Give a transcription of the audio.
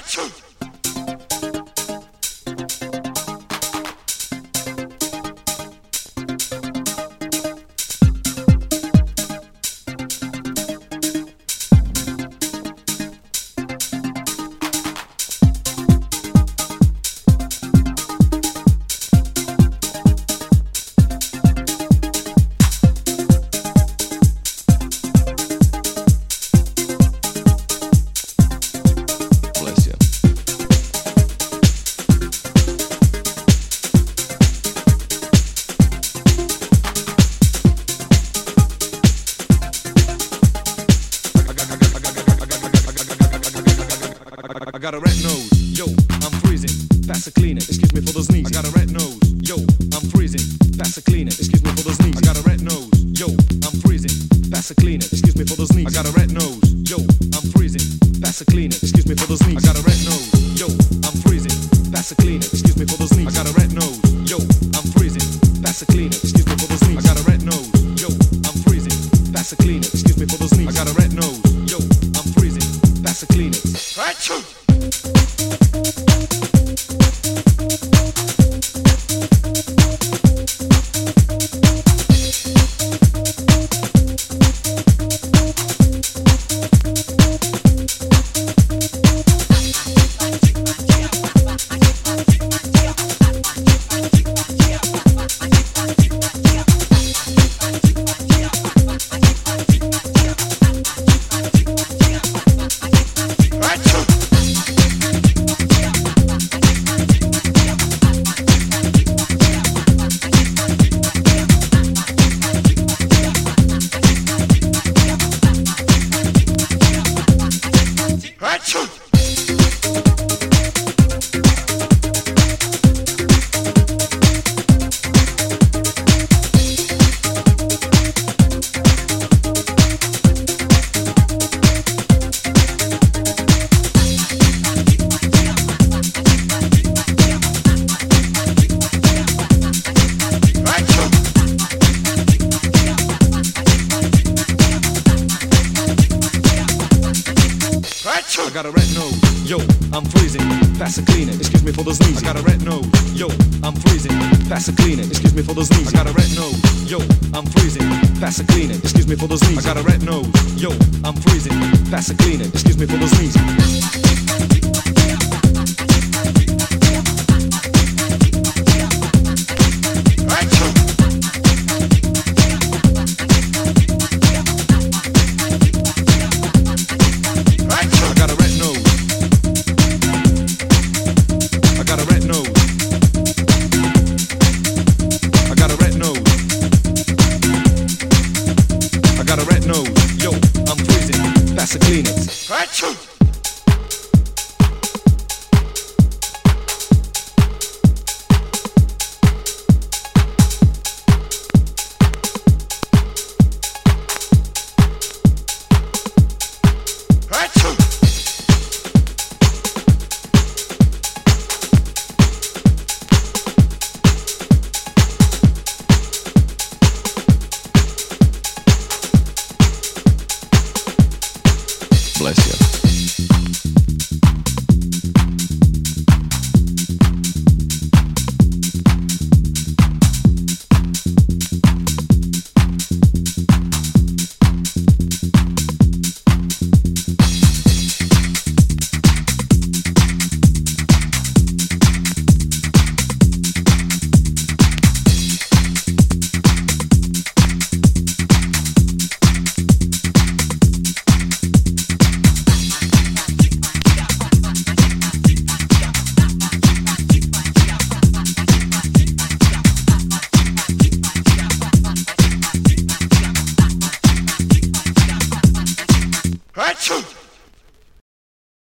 I got a red nose, yo, I'm freezing. Pass a cleaner, excuse me for the sneeze. I got a red nose, yo, I'm freezing. Pass a cleaner, excuse me for the sneeze. I got a red nose, yo, I'm freezing. Pass a cleaner, excuse me for the sneeze. I got a red nose, yo, I'm freezing. Pass a cleaner, excuse me for the sneeze. I got a red nose, yo, I'm freezing. Pass a cleaner, excuse me for the sneeze. I got a red nose, yo, I'm freezing. Pass a cleaner, excuse me for the sneeze. I got a red nose, yo, I'm freezing. Pass a cleaner, excuse me for the sneeze. I got a red nose, yo, I'm freezing. Pass a cleaner. I got a red nose, yo, I'm freezing. Pass a cleaner, excuse me for the sneeze. I got a red nose, yo, I'm freezing. Pass a cleaner, excuse me for the sneeze. I got a red nose, yo, I'm freezing. Pass a cleaner, excuse me for the sneeze. I got a red nose, yo, I'm freezing. Pass a cleaner, excuse me for the sneeze. Pass a Kleenex. Achoo! Bless you.